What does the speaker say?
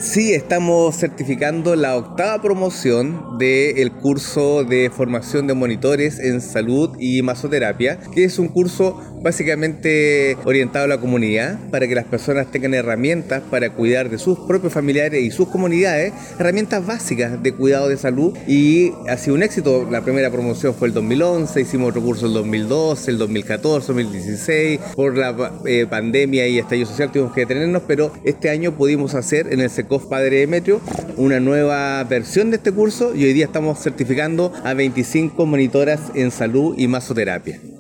Sí, estamos certificando la 8ª promoción del curso de formación de monitores en salud y masoterapia, que es un curso básicamente orientado a la comunidad para que las personas tengan herramientas para cuidar de sus propios familiares y sus comunidades, herramientas básicas de cuidado de salud, y ha sido un éxito. La primera promoción fue el 2011, hicimos otro curso el 2012, el 2014, 2016, por la pandemia y estallido social tuvimos que detenernos, pero este año pudimos hacer en el SECOF Padre Demetrio una nueva versión de este curso y hoy día estamos certificando a 25 monitoras en salud y masoterapia.